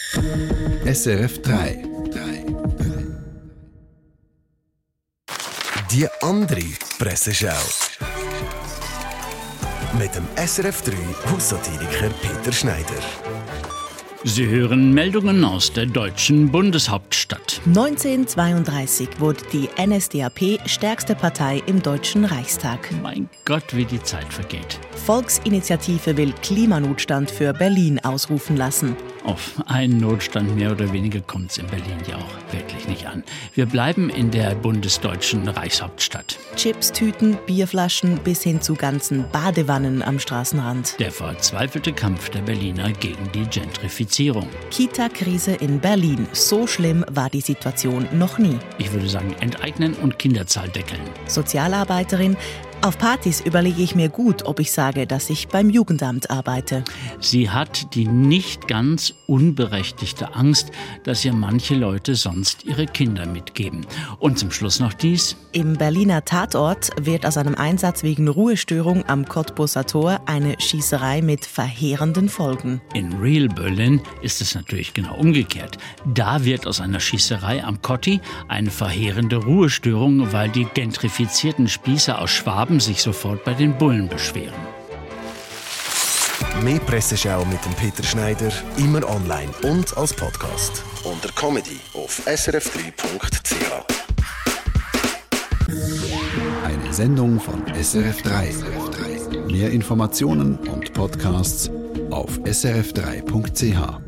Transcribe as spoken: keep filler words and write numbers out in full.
S R F drei. Die andere Presseschau. Mit dem S R F drei Haussatiriker Peter Schneider. Sie hören Meldungen aus der deutschen Bundeshauptstadt. neunzehnhundertzweiunddreißig wurde die N S D A P stärkste Partei im Deutschen Reichstag. Mein Gott, wie die Zeit vergeht. Volksinitiative will Klimanotstand für Berlin ausrufen lassen. Auf einen Notstand mehr oder weniger kommt es in Berlin ja auch wirklich nicht an. Wir bleiben in der bundesdeutschen Reichshauptstadt. Chipstüten, Bierflaschen bis hin zu ganzen Badewannen am Straßenrand. Der verzweifelte Kampf der Berliner gegen die Gentrifizierung. Kita-Krise in Berlin. So schlimm war die Situation noch nie. Ich würde sagen, enteignen und Kinderzahl deckeln. Sozialarbeiterin: Auf Partys überlege ich mir gut, ob ich sage, dass ich beim Jugendamt arbeite. Sie hat die nicht ganz unberechtigte Angst, dass ihr manche Leute sonst ihre Kinder mitgeben. Und zum Schluss noch dies. Im Berliner Tatort wird aus einem Einsatz wegen Ruhestörung am Cottbuser Tor eine Schießerei mit verheerenden Folgen. In Real Berlin ist es natürlich genau umgekehrt. Da wird aus einer Schießerei am Kotti eine verheerende Ruhestörung, weil die gentrifizierten Spießer aus Schwaben sich sofort bei den Bullen beschweren. Mehr Presseschau mit dem Peter Schneider, immer online und als Podcast. Unter Comedy auf s r f drei punkt c h. Eine Sendung von S R F drei. Mehr Informationen und Podcasts auf s r f drei punkt c h.